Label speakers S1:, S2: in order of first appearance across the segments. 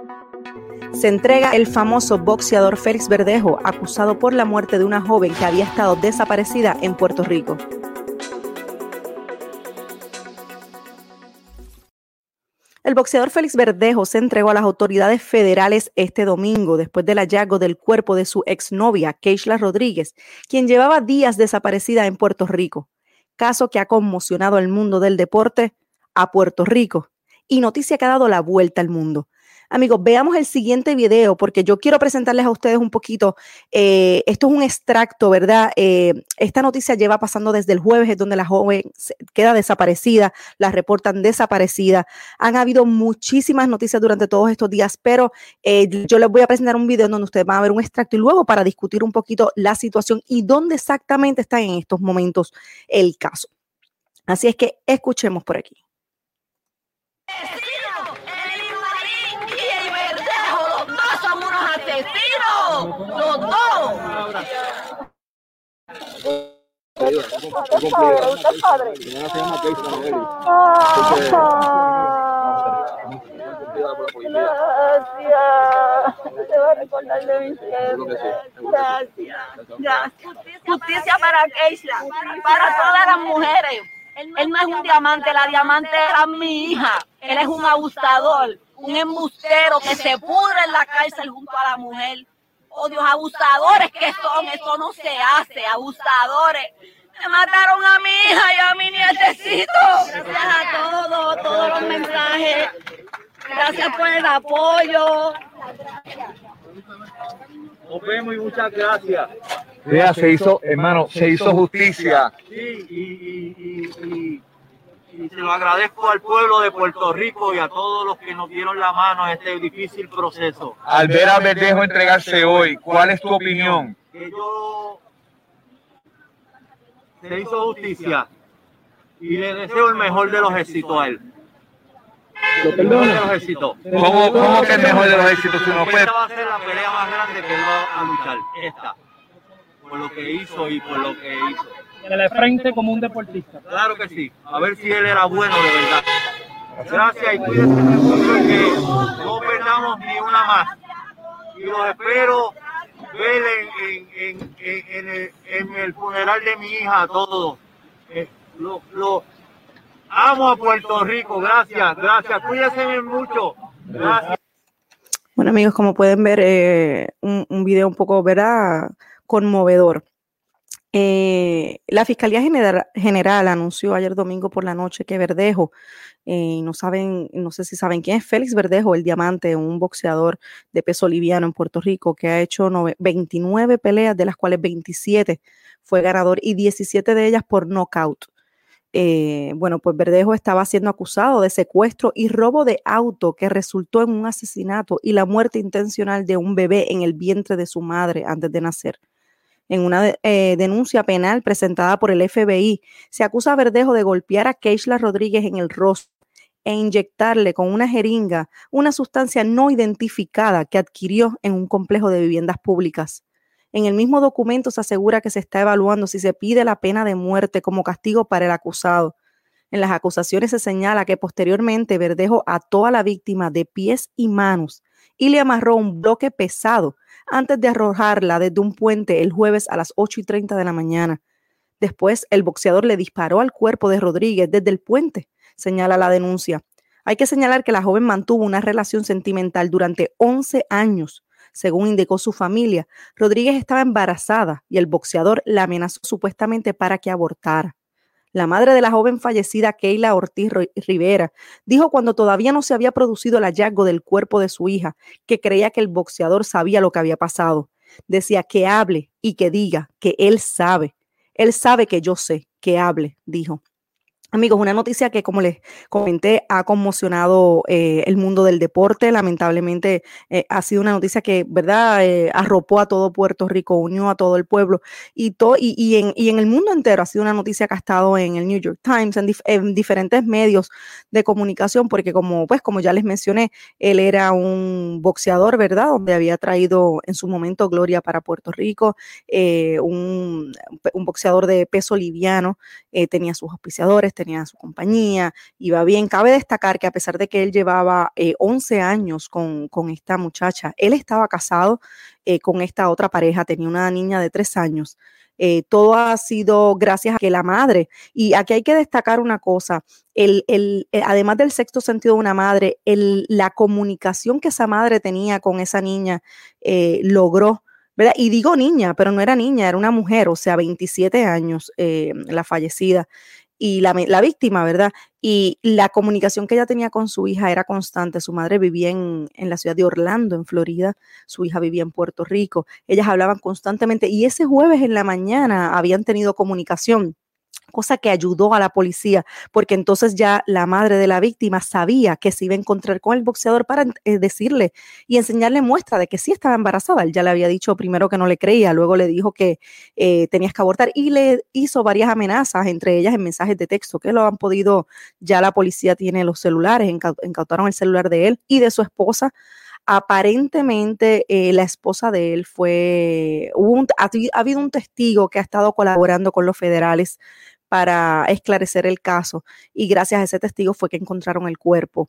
S1: Se entrega el famoso boxeador Félix Verdejo, acusado por la muerte de una joven que había estado desaparecida en Puerto Rico. El boxeador Félix Verdejo se entregó a las autoridades federales este domingo después del hallazgo del cuerpo de su exnovia, Keishla Rodríguez, quien llevaba días desaparecida en Puerto Rico. Caso que ha conmocionado al mundo del deporte, a Puerto Rico, y noticia que ha dado la vuelta al mundo. Amigos, veamos el siguiente video porque yo quiero presentarles a ustedes un poquito, esto es un extracto, ¿verdad? Esta noticia lleva pasando desde el jueves, es donde la joven queda desaparecida, la reportan desaparecida. Han habido muchísimas noticias durante todos estos días, pero yo les voy a presentar un video donde ustedes van a ver un extracto y luego para discutir un poquito la situación y dónde exactamente está en estos momentos el caso. Así es que escuchemos por aquí.
S2: Los dos.
S3: Usted padre. Gracias. Te va a recordar de mi siempre. Gracias.
S2: Justicia para Keishla, para todas las mujeres. Él no es un diamante, la diamante era mi hija. Él es un abusador, un embustero que se pudre en la cárcel junto a la mujer. Oh Dios, abusadores que son, eso no se hace, abusadores. Me mataron a mi hija y a mi nietecito. Gracias a todos los mensajes. Gracias por el apoyo.
S4: Nos vemos y muchas gracias.
S5: Vea, se hizo, hermano, se hizo justicia.
S4: Sí, y se lo agradezco al pueblo de Puerto Rico y a todos los que nos dieron la mano en este difícil proceso.
S5: Al ver a Verdejo entregarse hoy, ¿cuál es tu opinión?
S4: Que se hizo justicia y le deseo el mejor de los éxitos a él. El mejor de los éxitos.
S5: ¿Cómo que el mejor de los éxitos?
S4: Esta va a ser la pelea más grande que él va a luchar. Esta. Por lo que hizo y por lo que hizo.
S6: Que le frente como un deportista.
S4: Claro que sí. A ver si él era bueno de verdad. Gracias y cuídense mucho que no perdamos ni una más. Y los espero ver en el funeral de mi hija a todos. Amo a Puerto Rico. Gracias. Cuídense mucho. Gracias.
S1: Bueno, amigos, como pueden ver, un video un poco, ¿verdad?, conmovedor. La Fiscalía General anunció ayer domingo por la noche que Verdejo, no sé si saben quién es Félix Verdejo, el diamante, un boxeador de peso liviano en Puerto Rico que ha hecho 29 peleas, de las cuales 27 fue ganador y 17 de ellas por nocaut. Bueno, pues Verdejo estaba siendo acusado de secuestro y robo de auto que resultó en un asesinato y la muerte intencional de un bebé en el vientre de su madre antes de nacer. En una denuncia penal presentada por el FBI, se acusa a Verdejo de golpear a Keishla Rodríguez en el rostro e inyectarle con una jeringa una sustancia no identificada que adquirió en un complejo de viviendas públicas. En el mismo documento se asegura que se está evaluando si se pide la pena de muerte como castigo para el acusado. En las acusaciones se señala que posteriormente Verdejo ató a la víctima de pies y manos y le amarró un bloque pesado antes de arrojarla desde un puente el jueves a las 8:30 de la mañana. Después, el boxeador le disparó al cuerpo de Rodríguez desde el puente, señala la denuncia. Hay que señalar que la joven mantuvo una relación sentimental durante 11 años. Según indicó su familia, Rodríguez estaba embarazada y el boxeador la amenazó supuestamente para que abortara. La madre de la joven fallecida, Keila Ortiz Rivera, dijo cuando todavía no se había producido el hallazgo del cuerpo de su hija, que creía que el boxeador sabía lo que había pasado. Decía que hable y que diga que él sabe. Él sabe que yo sé, que hable, dijo. Amigos, una noticia que, como les comenté, ha conmocionado el mundo del deporte. Lamentablemente ha sido una noticia que, ¿verdad?, arropó a todo Puerto Rico, unió a todo el pueblo y en el mundo entero. Ha sido una noticia que ha estado en el New York Times, en diferentes medios de comunicación, porque como ya les mencioné, él era un boxeador, ¿verdad?, donde había traído en su momento gloria para Puerto Rico, un boxeador de peso liviano, tenía sus auspiciadores, tenía su compañía, iba bien. Cabe destacar que a pesar de que él llevaba 11 años con esta muchacha, él estaba casado con esta otra pareja, tenía una niña de 3 años. Todo ha sido gracias a que la madre, y aquí hay que destacar una cosa, además del sexto sentido de una madre, la comunicación que esa madre tenía con esa niña logró, ¿verdad? Y digo niña, pero no era niña, era una mujer, o sea, 27 años, la fallecida. Y la víctima, ¿verdad? Y la comunicación que ella tenía con su hija era constante. Su madre vivía en la ciudad de Orlando, en Florida. Su hija vivía en Puerto Rico. Ellas hablaban constantemente y ese jueves en la mañana habían tenido comunicación, cosa que ayudó a la policía, porque entonces ya la madre de la víctima sabía que se iba a encontrar con el boxeador para decirle y enseñarle muestra de que sí estaba embarazada. Él ya le había dicho primero que no le creía, luego le dijo que tenías que abortar y le hizo varias amenazas, entre ellas en mensajes de texto, que lo han podido, ya la policía tiene los celulares, incautaron el celular de él y de su esposa. Aparentemente la esposa de él ha habido un testigo que ha estado colaborando con los federales para esclarecer el caso y gracias a ese testigo fue que encontraron el cuerpo.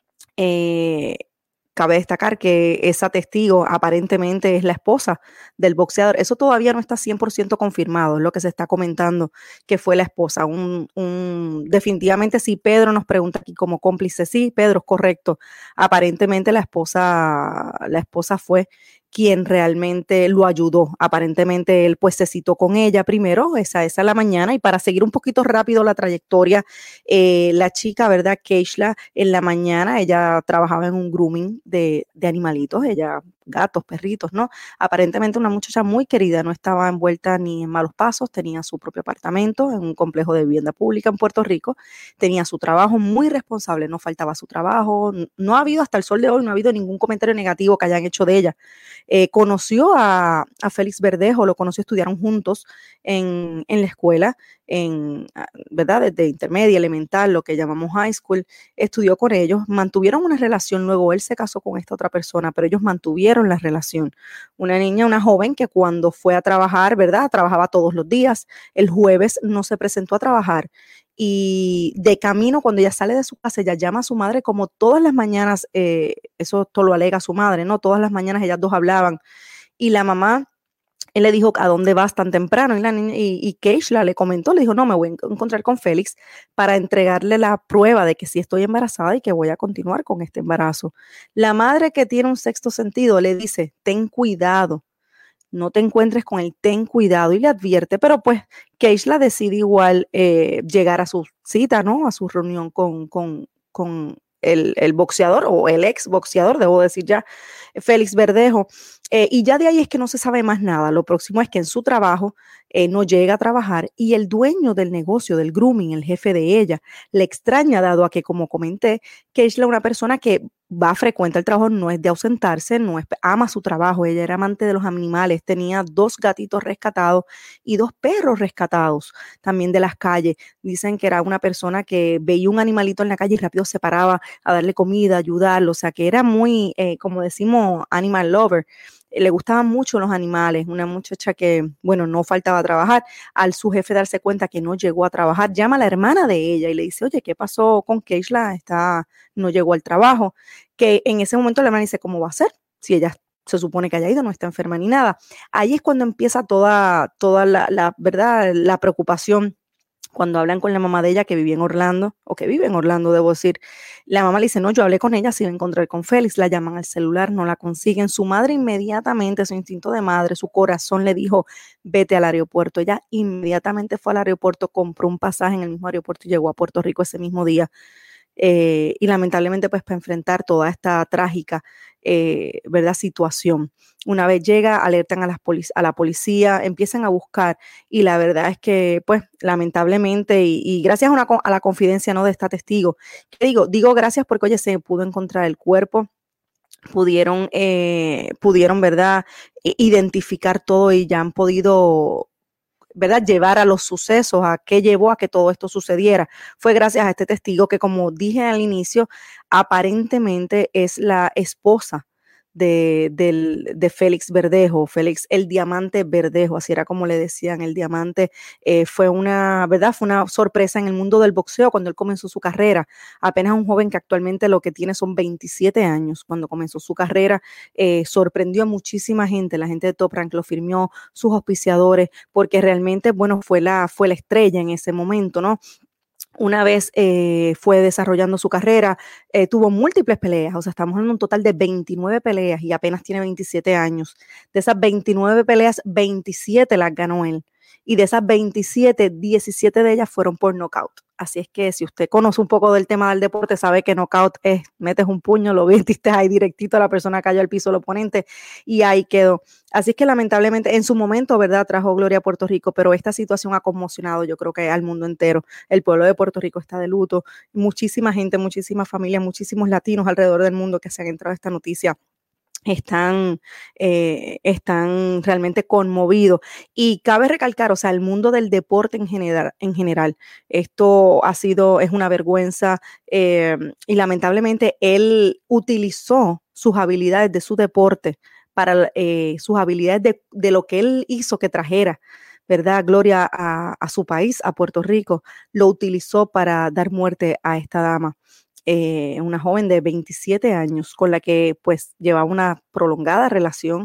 S1: Cabe destacar que esa testigo aparentemente es la esposa del boxeador. Eso todavía no está 100% confirmado, es lo que se está comentando, que fue la esposa. Definitivamente, si Pedro nos pregunta aquí como cómplice, sí, Pedro es correcto. Aparentemente la esposa fue quien realmente lo ayudó. Aparentemente él pues se citó con ella primero, esa es la mañana, y para seguir un poquito rápido la trayectoria, la chica, ¿verdad? Keishla, en la mañana ella trabajaba en un grooming de animalitos, gatos, perritos, ¿no? Aparentemente una muchacha muy querida, no estaba envuelta ni en malos pasos, tenía su propio apartamento en un complejo de vivienda pública en Puerto Rico, tenía su trabajo muy responsable, no faltaba su trabajo, no ha habido hasta el sol de hoy, no ha habido ningún comentario negativo que hayan hecho de ella. Conoció a Félix Verdejo, lo conoció, estudiaron juntos en la escuela, ¿verdad? Desde intermedia, elemental, lo que llamamos high school, estudió con ellos, mantuvieron una relación, luego él se casó con esta otra persona, pero ellos mantuvieron la relación. Una joven que cuando fue a trabajar, ¿verdad? Trabajaba todos los días, el jueves no se presentó a trabajar y de camino cuando ella sale de su casa, ella llama a su madre como todas las mañanas, eso todo lo alega su madre, ¿no? Todas las mañanas ellas dos hablaban y la mamá, él le dijo, ¿a dónde vas tan temprano? Y la niña, y Keishla le comentó, le dijo, no, me voy a encontrar con Félix para entregarle la prueba de que sí estoy embarazada y que voy a continuar con este embarazo. La madre que tiene un sexto sentido le dice, ten cuidado, no te encuentres con él, ten cuidado, y le advierte, pero pues Keishla decide igual llegar a su cita, ¿no? A su reunión con el boxeador o el ex boxeador, debo decir ya, Félix Verdejo. Y ya de ahí es que no se sabe más nada. Lo próximo es que en su trabajo no llega a trabajar y el dueño del negocio, del grooming, el jefe de ella, le extraña dado a que, como comenté, Keishla es una persona que va frecuente al trabajo, no es de ausentarse, ama su trabajo, ella era amante de los animales, tenía 2 gatitos rescatados y 2 perros rescatados también de las calles. Dicen que era una persona que veía un animalito en la calle y rápido se paraba a darle comida, ayudarlo, o sea que era muy, como decimos, animal lover. Le gustaban mucho los animales, una muchacha que, bueno, no faltaba a trabajar. Al su jefe darse cuenta que no llegó a trabajar, llama a la hermana de ella y le dice, oye, ¿qué pasó con Keishla? No llegó al trabajo. Que en ese momento la hermana dice, ¿cómo va a ser? Si ella se supone que haya ido, no está enferma ni nada. Ahí es cuando empieza toda la verdad, la preocupación. Cuando hablan con la mamá de ella que vivía en Orlando, o que vive en Orlando, debo decir, la mamá le dice, no, yo hablé con ella, se iba a encontrar con Félix, la llaman al celular, no la consiguen. Su madre inmediatamente, su instinto de madre, su corazón le dijo, vete al aeropuerto. Ella inmediatamente fue al aeropuerto, compró un pasaje en el mismo aeropuerto y llegó a Puerto Rico ese mismo día. Y lamentablemente pues para enfrentar toda esta trágica ¿verdad? Situación. Una vez llega, alertan a la policía, empiezan a buscar y la verdad es que pues lamentablemente y gracias a la confidencia, ¿no? De esta testigo, ¿qué digo? Digo gracias porque oye, se pudo encontrar el cuerpo, pudieron ¿verdad? Identificar todo y ya han podido, ¿verdad? Llevar a los sucesos, a qué llevó a que todo esto sucediera. Fue gracias a este testigo que, como dije al inicio, aparentemente es la esposa de Félix Verdejo, Félix el Diamante Verdejo, así era como le decían, el Diamante. Fue una sorpresa en el mundo del boxeo cuando él comenzó su carrera, apenas un joven que actualmente lo que tiene son 27 años. Cuando comenzó su carrera, sorprendió a muchísima gente, la gente de Top Rank lo firmó, sus auspiciadores, porque realmente, bueno, fue la estrella en ese momento, ¿no? Una vez fue desarrollando su carrera, tuvo múltiples peleas, o sea, estamos en un total de 29 peleas y apenas tiene 27 años. De esas 29 peleas, 27 las ganó él. Y de esas 27, 17 de ellas fueron por knockout. Así es que si usted conoce un poco del tema del deporte, sabe que knockout es, metes un puño, lo metiste ahí directito, la persona cayó al piso del oponente y ahí quedó. Así es que lamentablemente en su momento, ¿verdad?, trajo gloria a Puerto Rico, pero esta situación ha conmocionado, yo creo que al mundo entero. El pueblo de Puerto Rico está de luto. Muchísima gente, muchísimas familias, muchísimos latinos alrededor del mundo que se han entrado a esta noticia están realmente conmovidos. Y cabe recalcar, o sea, el mundo del deporte en general, esto es una vergüenza, y lamentablemente él utilizó sus habilidades de su deporte para sus habilidades de lo que él hizo que trajera, ¿verdad?, gloria a su país, a Puerto Rico, lo utilizó para dar muerte a esta dama. Una joven de 27 años con la que pues llevaba una prolongada relación,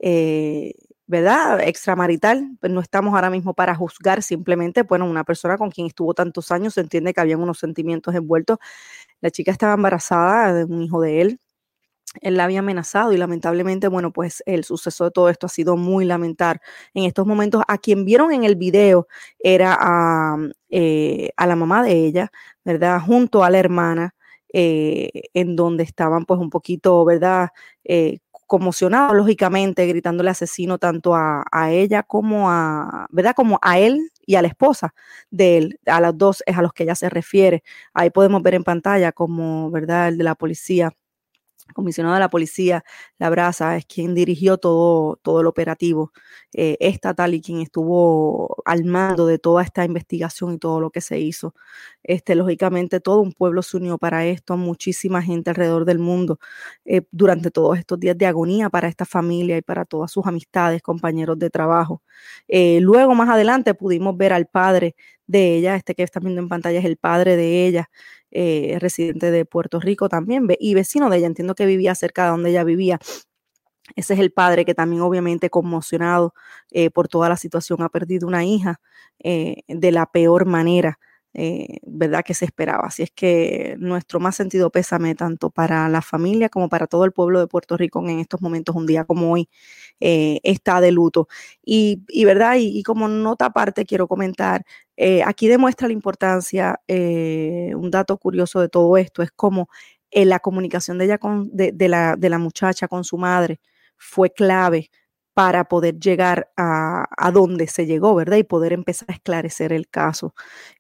S1: ¿verdad?, extramarital. Pues no estamos ahora mismo para juzgar, simplemente, bueno, una persona con quien estuvo tantos años, se entiende que habían unos sentimientos envueltos. La chica estaba embarazada de un hijo de él. Él la había amenazado y lamentablemente, bueno, pues el suceso de todo esto ha sido muy lamentable. En estos momentos, a quien vieron en el video era a la mamá de ella, ¿verdad?, junto a la hermana, en donde estaban pues un poquito, ¿verdad?, conmocionados, lógicamente, gritándole asesino tanto a ella como ¿verdad?, como a él y a la esposa de él. A las dos es a los que ella se refiere. Ahí podemos ver en pantalla como, ¿verdad?, el de la policía, comisionado de la policía, La Brasa, es quien dirigió todo el operativo estatal y quien estuvo al mando de toda esta investigación y todo lo que se hizo. Lógicamente, todo un pueblo se unió para esto, muchísima gente alrededor del mundo, durante todos estos días de agonía para esta familia y para todas sus amistades, compañeros de trabajo. Luego, más adelante, pudimos ver al padre de ella, que están viendo en pantalla es el padre de ella, residente de Puerto Rico también, y vecino de ella, entiendo que vivía cerca de donde ella vivía. Ese es el padre que también obviamente conmocionado por toda la situación, ha perdido una hija de la peor manera, ¿verdad?, que se esperaba. Así es que nuestro más sentido pésame tanto para la familia como para todo el pueblo de Puerto Rico en estos momentos, un día como hoy, está de luto. Y ¿verdad? Y como nota aparte quiero comentar, aquí demuestra la importancia, un dato curioso de todo esto, es como la comunicación de ella de la muchacha con su madre fue clave para poder llegar a donde se llegó, ¿verdad? Y poder empezar a esclarecer el caso.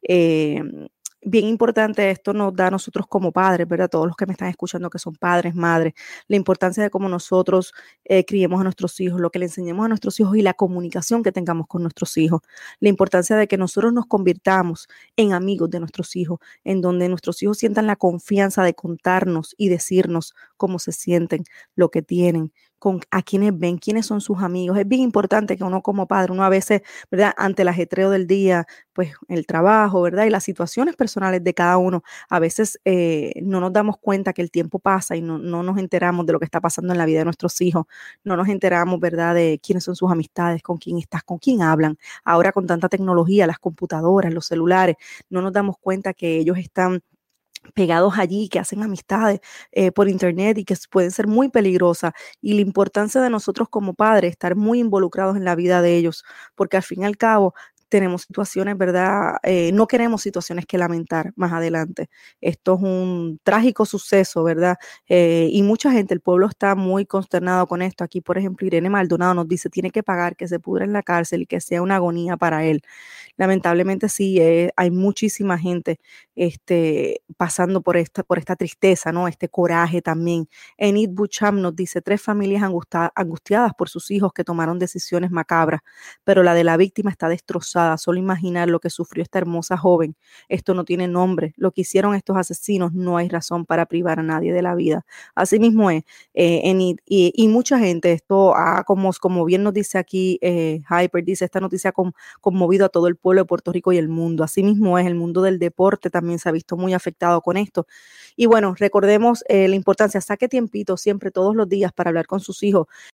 S1: Bien importante, esto nos da a nosotros como padres, ¿verdad? Todos los que me están escuchando que son padres, madres, la importancia de cómo nosotros criemos a nuestros hijos, lo que le enseñemos a nuestros hijos y la comunicación que tengamos con nuestros hijos, la importancia de que nosotros nos convirtamos en amigos de nuestros hijos, en donde nuestros hijos sientan la confianza de contarnos y decirnos cómo se sienten, lo que tienen, a quienes ven, quiénes son sus amigos. Es bien importante que uno como padre, uno a veces, ¿verdad?, ante el ajetreo del día, pues el trabajo, ¿verdad?, y las situaciones personales de cada uno, a veces no nos damos cuenta que el tiempo pasa y no nos enteramos de lo que está pasando en la vida de nuestros hijos, no nos enteramos, ¿verdad?, de quiénes son sus amistades, con quién estás, con quién hablan. Ahora con tanta tecnología, las computadoras, los celulares, no nos damos cuenta que ellos están pegados allí, que hacen amistades por internet y que pueden ser muy peligrosas, y la importancia de nosotros como padres estar muy involucrados en la vida de ellos, porque al fin y al cabo tenemos situaciones, ¿verdad? No queremos situaciones que lamentar más adelante. Esto es un trágico suceso, ¿verdad? Y mucha gente, el pueblo está muy consternado con esto. Aquí, por ejemplo, Irene Maldonado nos dice, tiene que pagar, que se pudra en la cárcel y que sea una agonía para él. Lamentablemente sí, hay muchísima gente pasando por esta tristeza, ¿no? Este coraje también. Enid Bucham nos dice, 3 familias angustiadas por sus hijos que tomaron decisiones macabras, pero la de la víctima está destrozada destrozada. Solo imaginar lo que sufrió esta hermosa joven. Esto no tiene nombre. Lo que hicieron estos asesinos, no hay razón para privar a nadie de la vida. Así mismo es. Y mucha gente, esto, como bien nos dice aquí, Hyper, dice, esta noticia ha conmovido a todo el pueblo de Puerto Rico y el mundo. Así mismo es, el mundo del deporte también se ha visto muy afectado con esto. Y bueno, recordemos la importancia, saque tiempito siempre, todos los días, para hablar con sus hijos